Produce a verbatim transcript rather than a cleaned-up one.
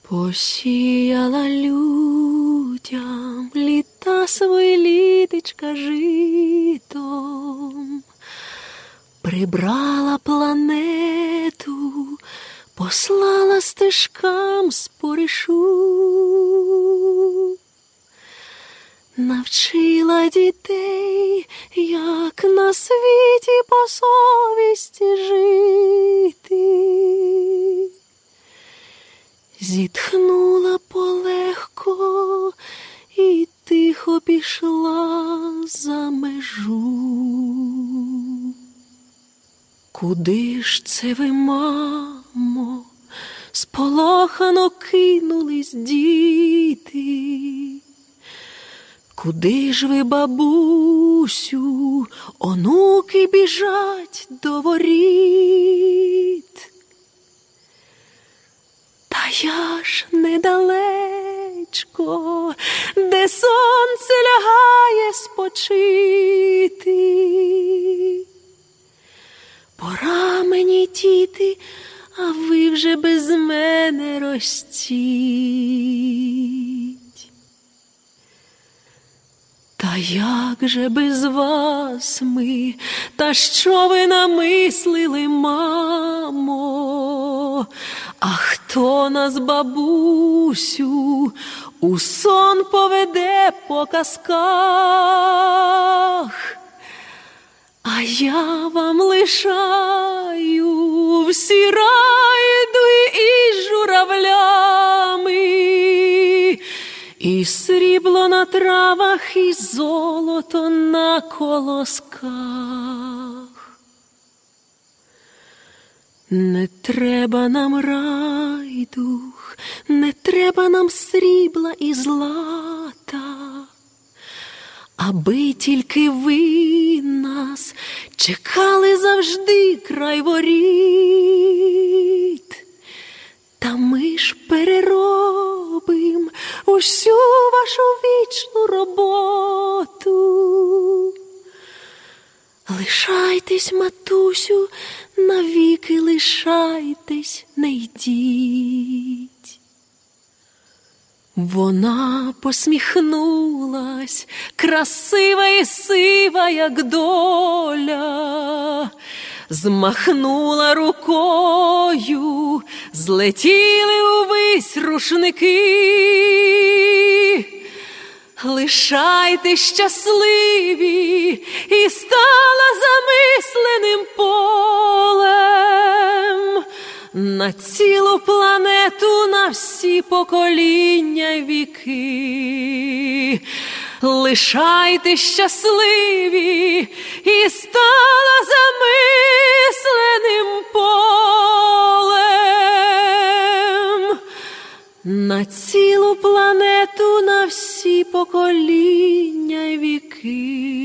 Посіяла людям літа свої літечка житом, прибрала планету, послала стежкам споришу, навчила дітей, як на світі по совісті жити. Зітхнула полегко і тихо пішла за межу. Куди ж це ви, мамо, сполохано кинулись діти? Куди ж ви, бабусю, онуки біжать до воріт? Та я ж недалечко, де сонце лягає спочити. Пора мені, діти, а ви вже без мене ростіть. Та як же без вас ми, та що ви намислили, мамо? А хто нас, бабусю, у сон поведе по казках? А я вам лишаю всі райди із журавлями, і срібло на травах, і золото на колосках. Не треба нам райдух, не треба нам срібла і злата, аби тільки ви нас чекали завжди край воріт. Та ми ж переробим усю вашу вічну роботу. Лишайтесь, матусю, навіки лишайтесь, не йдіть. Вона посміхнулась, красива і сива, як доля, змахнула рукою, злетіли увись рушники. Лишайтесь щасливі, і стала замисленим полем на цілу планету, на всі покоління й віки. Лишайтесь щасливі, і стала замисленим полем на цілу планету, на всі покоління й віки.